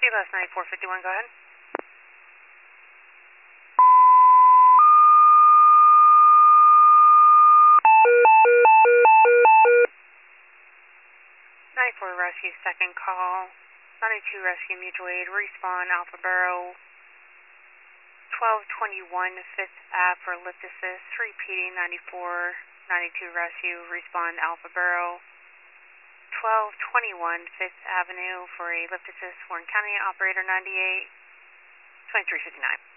Last 9451, go ahead. '94 Rescue, second call. 92 Rescue Mutual Aid, respawn Alpha Borough. 1221 5th Ave for lift assist, repeating 92 Rescue, respawn Alpha Borough. 1221 5th Avenue for a lift assist, Warren County, operator 98, 2359.